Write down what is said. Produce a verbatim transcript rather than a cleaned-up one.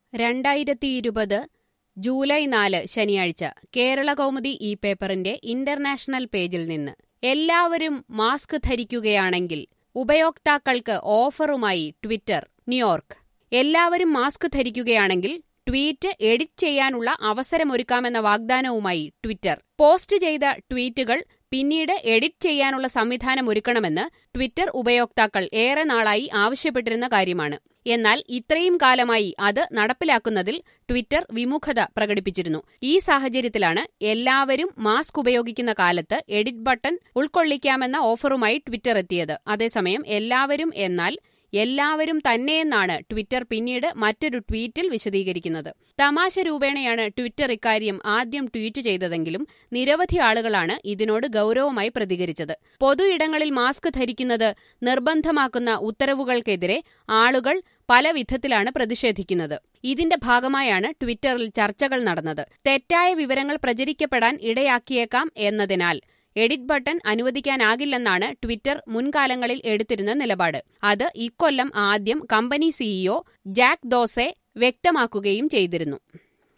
രണ്ടായിരത്തി ഇരുപത് ജൂലൈ നാല് ശനിയാഴ്ച കേരളകൗമുദി ഈ പേപ്പറിന്റെ ഇന്റർനാഷണൽ പേജിൽ നിന്ന് എല്ലാവരും മാസ്ക് ധരിക്കുകയാണെങ്കിൽ ഉപയോക്താക്കൾക്ക് ഓഫറുമായി ട്വിറ്റർ. ന്യൂയോർക്ക്. എല്ലാവരും മാസ്ക് ധരിക്കുകയാണെങ്കിൽ ട്വീറ്റ് എഡിറ്റ് ചെയ്യാനുള്ള അവസരമൊരുക്കാമെന്ന വാഗ്ദാനവുമായി ട്വിറ്റർ. പോസ്റ്റ് ചെയ്ത ട്വീറ്റുകൾ പിന്നീട് എഡിറ്റ് ചെയ്യാനുള്ള സംവിധാനമൊരുക്കണമെന്ന് ട്വിറ്റർ ഉപയോക്താക്കൾ ഏറെ നാളായി ആവശ്യപ്പെട്ടിരുന്ന കാര്യമാണ്. എന്നാൽ ഇത്രയും കാലമായി അത് നടപ്പിലാക്കുന്നതിൽ ട്വിറ്റർ വിമുഖത പ്രകടിപ്പിച്ചിരുന്നു. ഈ സാഹചര്യത്തിലാണ് എല്ലാവരും മാസ്ക് ഉപയോഗിക്കുന്ന കാലത്ത് എഡിറ്റ് ബട്ടൺ ഉൾക്കൊള്ളിക്കാമെന്ന ഓഫറുമായി ട്വിറ്റർ എത്തിയത്. അതേസമയം എല്ലാവരും എന്നാൽ എല്ലാവരും തന്നെയെന്നാണ് ട്വിറ്റർ പിന്നീട് മറ്റൊരു ട്വീറ്റിൽ വിശദീകരിക്കുന്നത്. തമാശ രൂപേണയാണ് ട്വിറ്റർ ഇക്കാര്യം ആദ്യം ട്വീറ്റ് ചെയ്തതെങ്കിലും നിരവധി ആളുകളാണ് ഇതിനോട് ഗൌരവമായി പ്രതികരിച്ചത്. പൊതു ഇടങ്ങളിൽ മാസ്ക് ധരിക്കുന്നത് നിർബന്ധമാക്കുന്ന ഉത്തരവുകൾക്കെതിരെ ആളുകൾ പല വിധത്തിലാണ് പ്രതിഷേധിക്കുന്നത്. ഇതിന്റെ ഭാഗമായാണ് ട്വിറ്ററിൽ ചർച്ചകൾ നടന്നത്. തെറ്റായ വിവരങ്ങൾ പ്രചരിക്കപ്പെടാൻ ഇടയാക്കിയേക്കാം എന്നതിനാൽ എഡിറ്റ് ബട്ടൺ അനുവദിക്കാനാകില്ലെന്നാണ് ട്വിറ്റർ മുൻകാലങ്ങളിൽ എടുത്തിരുന്ന നിലപാട്. അത് ഇക്കൊല്ലം ആദ്യം കമ്പനി സിഇഒ ജാക്ക് ദോർസെ വ്യക്തമാക്കുകയും ചെയ്തിരുന്നു.